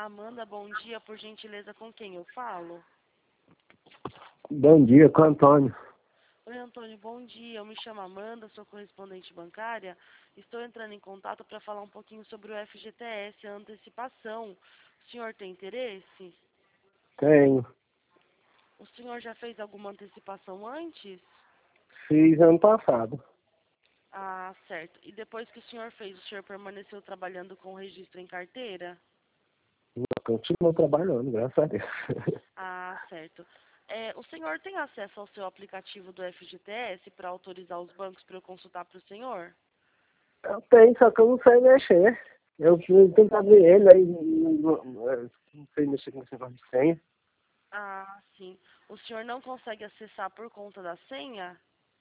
Amanda, bom dia, por gentileza, com quem eu falo? Bom dia, com o Antônio. Oi, Antônio, bom dia. Eu me chamo Amanda, sou correspondente bancária. Estou entrando em contato para falar um pouquinho sobre o FGTS, a antecipação. O senhor tem interesse? Tenho. O senhor já fez alguma antecipação antes? Fiz ano passado. Ah, certo. E depois que o senhor fez, o senhor permaneceu trabalhando com registro em carteira? Continuo trabalhando, graças a Deus. Ah, certo. O senhor tem acesso ao seu aplicativo do FGTS para autorizar os bancos para eu consultar para o senhor? Eu tenho, só que eu não sei mexer. Eu tento abrir ele, aí não sei mexer com esse negócio de senha. Ah, sim. O senhor não consegue acessar por conta da senha?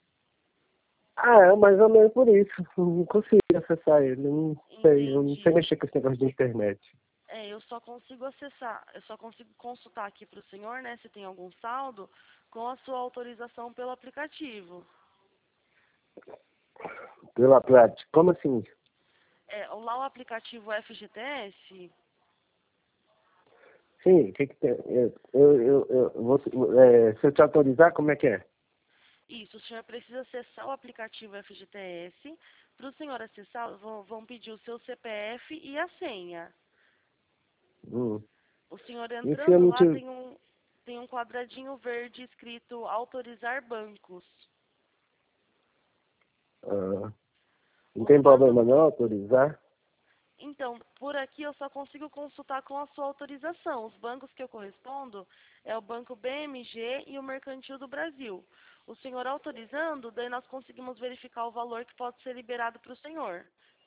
É mais ou menos por isso. Não consigo acessar ele. Eu não sei Entendi. mexer com esse negócio de internet. Eu só consigo acessar, eu só consigo consultar aqui para o senhor, né, se tem algum saldo, com a sua autorização pelo aplicativo. Pela prática. Como assim? Lá o aplicativo FGTS, Sim, o que tem? Se eu te autorizar, como é que é? isso, o senhor precisa acessar o aplicativo FGTS. Para o senhor acessar, vão pedir o seu CPF e a senha. Hum. O senhor E se eu entrando não lá te... tem um quadradinho verde escrito autorizar bancos. Ah, não Os tem bancos, problema não autorizar? então, por aqui eu só consigo consultar com a sua autorização. Os bancos que eu correspondo é o Banco BMG e o Mercantil do Brasil. O senhor autorizando, daí nós conseguimos verificar o valor que pode ser liberado para o senhor.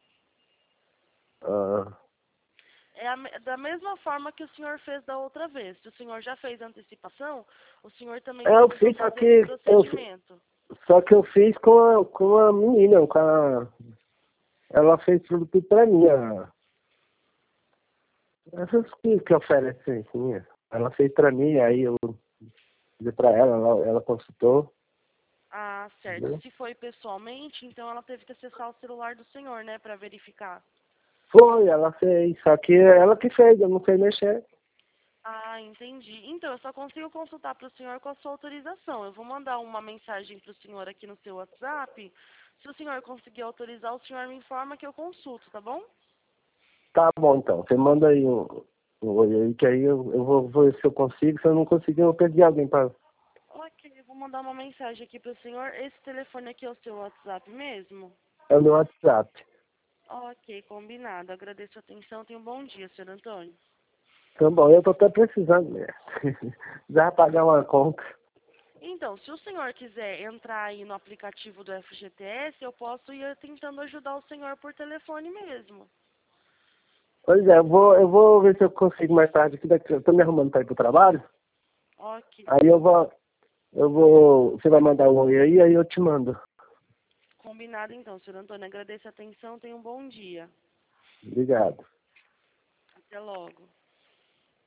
Ah, Da mesma forma que o senhor fez da outra vez. Se o senhor já fez a antecipação, o senhor também eu precisa fiz, fazer esse procedimento. só que eu fiz com a menina, ela fez tudo pra mim. Essas que oferecem, assim, ela fez pra mim, aí eu dei pra ela consultou, Ah, certo. entendeu? Se foi pessoalmente, então ela teve que acessar o celular do senhor, né, para verificar. Foi, ela fez, só que ela que fez, eu não sei mexer. Ah, entendi. Então, eu só consigo consultar para o senhor com a sua autorização. Eu vou mandar uma mensagem para o senhor aqui no seu WhatsApp. Se o senhor conseguir autorizar, o senhor me informa que eu consulto, tá bom? Tá bom, então, você manda aí um oi aí, que aí eu vou ver se eu consigo, se eu não conseguir, eu perdi alguém pra... Ok, eu vou mandar uma mensagem aqui para o senhor. Esse telefone aqui é o seu WhatsApp mesmo? É o meu WhatsApp. Ok, combinado. Agradeço a atenção. Tenha um bom dia, senhor Antônio. Tá bom, eu tô até precisando mesmo. Já pagar uma conta. Então, se o senhor quiser entrar aí no aplicativo do FGTS, eu posso ir tentando ajudar o senhor por telefone mesmo. Pois é, eu vou ver se eu consigo mais tarde aqui daqui. Eu tô me arrumando para ir pro trabalho. Ok, Aí você vai mandar um oi aí eu te mando. combinado então, senhor Antônio. Agradeço a atenção. Tenha um bom dia. Obrigado. Até logo.